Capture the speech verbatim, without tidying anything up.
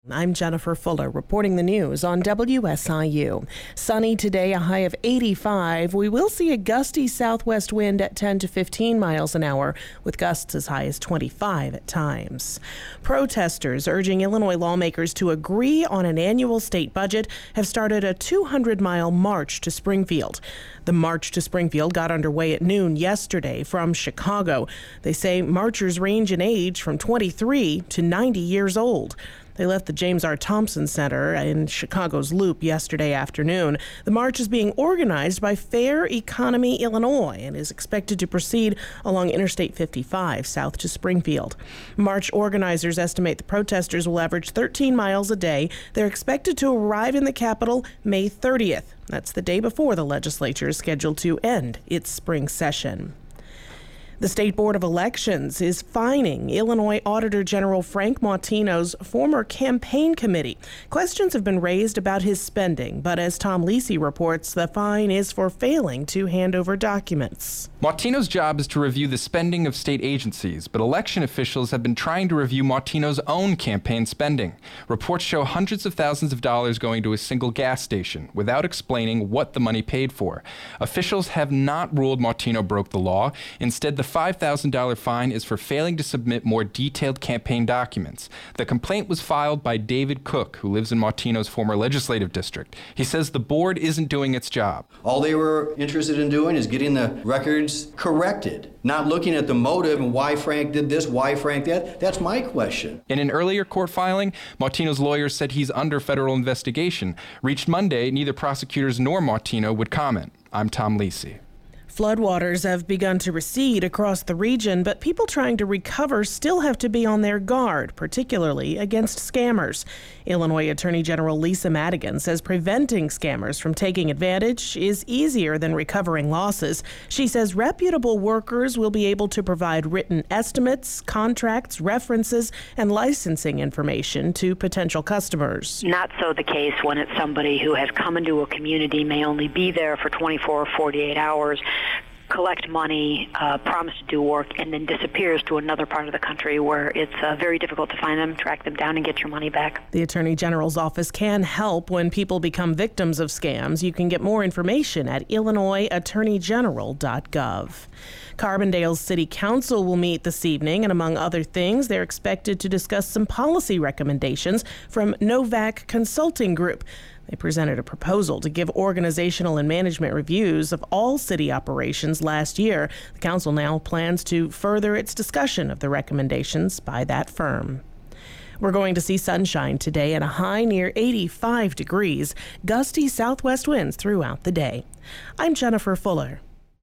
I'm Jennifer Fuller reporting the news on W S I U. Sunny today, a high of eighty-five. We will see a gusty southwest wind at ten to fifteen miles an hour, with gusts as high as twenty-five at times. Protesters urging Illinois lawmakers to agree on an annual state budget have started a two hundred mile march to Springfield. The march to Springfield got underway at noon yesterday from Chicago. They say marchers range in age from twenty-three to ninety years old. They left the James R. Thompson Center in Chicago's Loop yesterday afternoon. The march is being organized by Fair Economy Illinois and is expected to proceed along Interstate fifty-five south to Springfield. March organizers estimate the protesters will average thirteen miles a day. They're expected to arrive in the Capitol May thirtieth. That's the day before the legislature is scheduled to end its spring session. The State Board of Elections is fining Illinois Auditor General Frank Mautino's former campaign committee. Questions have been raised about his spending, but as Tom Lisi reports, the fine is for failing to hand over documents. Mautino's job is to review the spending of state agencies, but election officials have been trying to review Mautino's own campaign spending. Reports show hundreds of thousands of dollars going to a single gas station without explaining what the money paid for. Officials have not ruled Mautino broke the law. Instead, the five thousand dollars fine is for failing to submit more detailed campaign documents. The complaint was filed by David Cook, who lives in Mautino's former legislative district. He says the board isn't doing its job. All they were interested in doing is getting the records corrected, not looking at the motive and why Frank did this, why Frank that. That's my question. In an earlier court filing, Mautino's lawyers said he's under federal investigation. Reached Monday, neither prosecutors nor Mautino would comment. I'm Tom Lisi. Floodwaters have begun to recede across the region, but people trying to recover still have to be on their guard, particularly against scammers. Illinois Attorney General Lisa Madigan says preventing scammers from taking advantage is easier than recovering losses. She says reputable workers will be able to provide written estimates, contracts, references, and licensing information to potential customers. Not so the case when it's somebody who has come into a community, may only be there for twenty-four or forty-eight hours, collect money, uh, promise to do work, and then disappears to another part of the country where it's uh, very difficult to find them, track them down, and get your money back. The Attorney General's office can help when people become victims of scams. You can get more information at illinois attorney general dot gov. Carbondale's City Council will meet this evening, and among other things, they're expected to discuss some policy recommendations from Novak Consulting Group. They presented a proposal to give organizational and management reviews of all city operations last year. The council now plans to further its discussion of the recommendations by that firm. We're going to see sunshine today at a high near eighty-five degrees, gusty southwest winds throughout the day. I'm Jennifer Fuller.